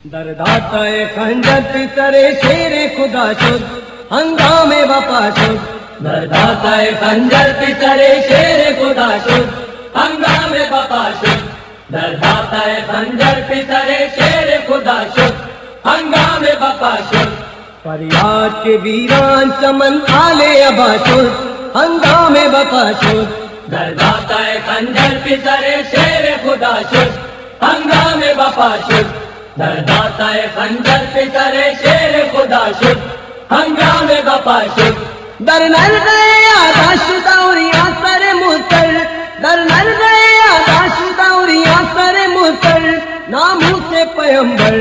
درداتائے خنجر پسرے شیر خدا شد ہنگامے بپا شد درداتائے خنجر پسرے شیر خدا شد ہنگامے بپا شد درداتائے خنجر پسرے شیر خدا شد ہنگامے بپا شد فریاد کے ویران چمن آلے ابا شد ہنگامے بپا شد درداتائے خنجر پسرے شیر خدا شد ہنگامے بپا شد درداتائے خنجر پسرے شیر خدا شد ہنگامے بپا شد در نر گئے آداشدہ اوریا سر مستر در نر گئے آداشدہ اوریا سر مستر ناموں سے پیمبر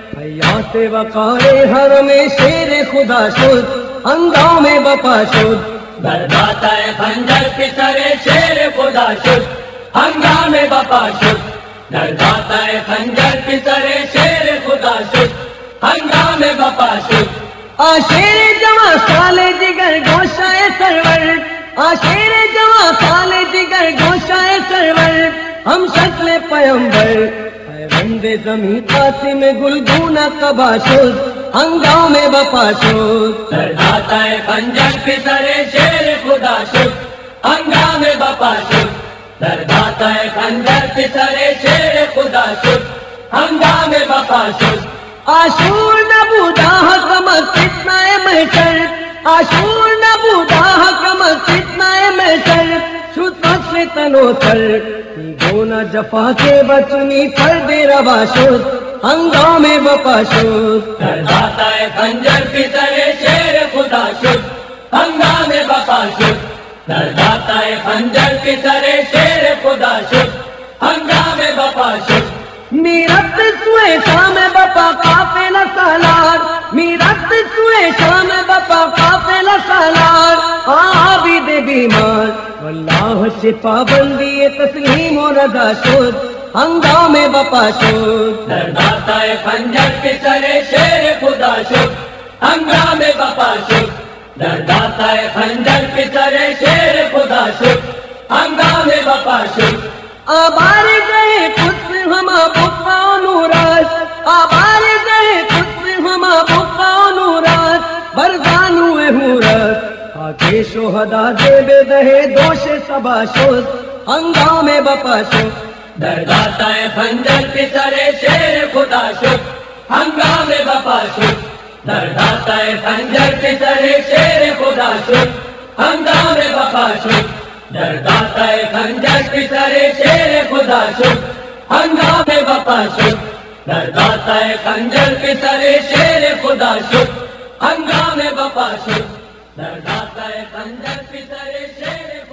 حیات وقار حرم شیر خدا شد ہنگامے بپا شد درداتائے خنجر پسرے شیر خدا شد ہنگامے بپا شد درداتائے خنجر پسرے شیر خدا شد ہنگامے بپا شد آشیر جواں سالے جگر گوشائے سرور آشیر جواں سالے جگر گوشائے سرور ہم شکل پیمبر پیوند زمین قاسم گلگونہ قبا شد ہنگامے بپا شد درداتائے خنجر پسرے شیر خدا شد ہنگامے بپا شد درداتائے خنجر پسرے شیر خدا شد ہنگامے بپا شد آشور نبودا حکمت فتنہ محشر آشور نبودا حکمت فتنہ محشر شد سے تنو سر گونا جفا کے بچنی فرد روا شد ہنگامے بپا شد درداتائے خنجر پسرے شیر خدا شد ہنگامے بپا شد درداتائے خنجر پسرے شیر خدا شد ہنگامے بپا شد میرت سوئے شام بپا قافلہ سالار میرت سوئے شام بپا قافلہ سالار عابد بیمار واللہ شفا بندی تسلیم و رضا شد ہنگامے بپا شد درداتائے خنجر پسرے شیر خدا شد ہنگامے بپا شد درداتائے خنجر پسرے شیر خدا شد ہنگامے بپا شد آبار گئے خود ہما بقا نورات آبار گئے خود ہما بقا نورات برزانو حورت آکے شہدا دے بے دہے دوش سبا شد ہنگامے بپا شد درداتائے خنجر پسرے شیر خدا شد ہنگامے بپا شد درداتائے خنجر پسرے شیر خدا شد ہنگامے بپا شد درداتائے خنجر پسرے شیر خدا شد ہنگامے بپا شد درداتائے خنجر پسرے شیر خدا شد ہنگامے بپا شد درداتائے خنجر پسرے شیر